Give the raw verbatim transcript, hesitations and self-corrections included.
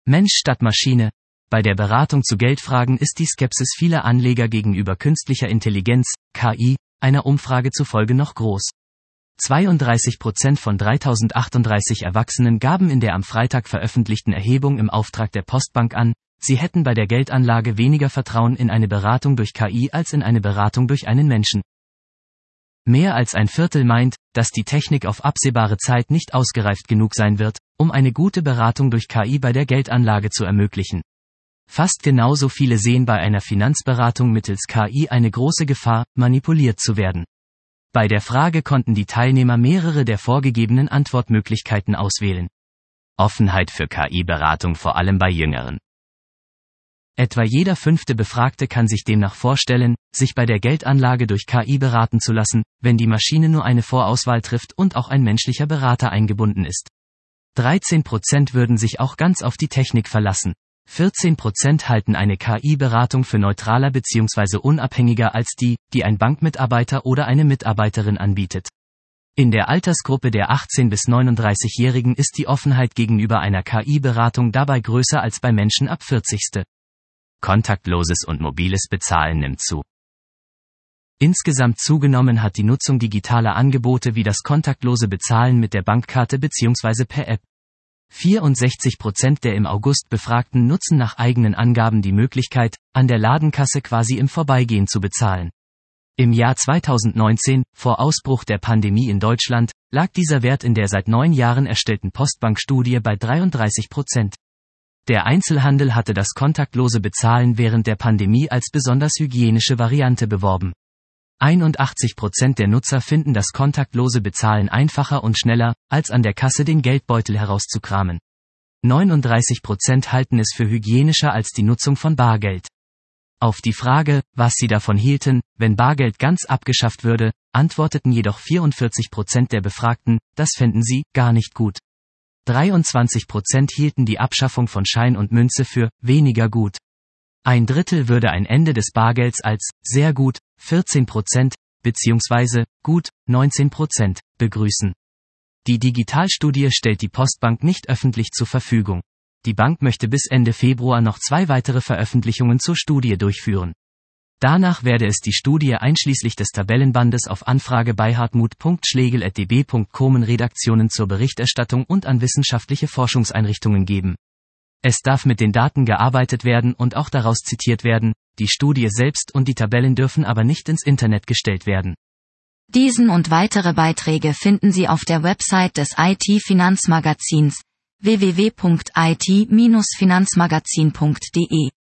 Mensch statt Maschine. Bei der Beratung zu Geldfragen ist die Skepsis vieler Anleger gegenüber künstlicher Intelligenz, K I, einer Umfrage zufolge noch groß. zweiunddreißig Prozent von dreitausendachtunddreißig Erwachsenen gaben in der am Freitag veröffentlichten Erhebung im Auftrag der Postbank an, sie hätten bei der Geldanlage weniger Vertrauen in eine Beratung durch K I als in eine Beratung durch einen Menschen. Mehr als ein Viertel meint, dass die Technik auf absehbare Zeit nicht ausgereift genug sein wird, um eine gute Beratung durch K I bei der Geldanlage zu ermöglichen. Fast genauso viele sehen bei einer Finanzberatung mittels K I eine große Gefahr, manipuliert zu werden. Bei der Frage konnten die Teilnehmer mehrere der vorgegebenen Antwortmöglichkeiten auswählen. Offenheit für K I-Beratung vor allem bei Jüngeren. Etwa jeder fünfte Befragte kann sich demnach vorstellen, sich bei der Geldanlage durch K I beraten zu lassen, wenn die Maschine nur eine Vorauswahl trifft und auch ein menschlicher Berater eingebunden ist. dreizehn Prozent würden sich auch ganz auf die Technik verlassen. vierzehn Prozent halten eine K I-Beratung für neutraler bzw. unabhängiger als die, die ein Bankmitarbeiter oder eine Mitarbeiterin anbietet. In der Altersgruppe der achtzehn- bis neununddreißigjährigen ist die Offenheit gegenüber einer K I-Beratung dabei größer als bei Menschen ab vierzig. Kontaktloses und mobiles Bezahlen nimmt zu. Insgesamt zugenommen hat die Nutzung digitaler Angebote wie das kontaktlose Bezahlen mit der Bankkarte bzw. per App. vierundsechzig Prozent der im August Befragten nutzen nach eigenen Angaben die Möglichkeit, an der Ladenkasse quasi im Vorbeigehen zu bezahlen. Im Jahr zweitausendneunzehn, vor Ausbruch der Pandemie in Deutschland, lag dieser Wert in der seit neun Jahren erstellten Postbank-Studie bei dreiunddreißig Prozent. Der Einzelhandel hatte das kontaktlose Bezahlen während der Pandemie als besonders hygienische Variante beworben. einundachtzig Prozent der Nutzer finden das kontaktlose Bezahlen einfacher und schneller, als an der Kasse den Geldbeutel herauszukramen. neununddreißig Prozent halten es für hygienischer als die Nutzung von Bargeld. Auf die Frage, was sie davon hielten, wenn Bargeld ganz abgeschafft würde, antworteten jedoch vierundvierzig Prozent der Befragten, das fänden sie gar nicht gut. dreiundzwanzig Prozent hielten die Abschaffung von Schein und Münze für weniger gut. Ein Drittel würde ein Ende des Bargelds als sehr gut, vierzehn Prozent, bzw. gut, neunzehn Prozent, begrüßen. Die Digitalstudie stellt die Postbank nicht öffentlich zur Verfügung. Die Bank möchte bis Ende Februar noch zwei weitere Veröffentlichungen zur Studie durchführen. Danach werde es die Studie einschließlich des Tabellenbandes auf Anfrage bei hartmut punkt schlegel at d b punkt com Redaktionen zur Berichterstattung und an wissenschaftliche Forschungseinrichtungen geben. Es darf mit den Daten gearbeitet werden und auch daraus zitiert werden, die Studie selbst und die Tabellen dürfen aber nicht ins Internet gestellt werden. Diesen und weitere Beiträge finden Sie auf der Website des I T-Finanzmagazins w w w punkt i t Bindestrich finanzmagazin punkt d e.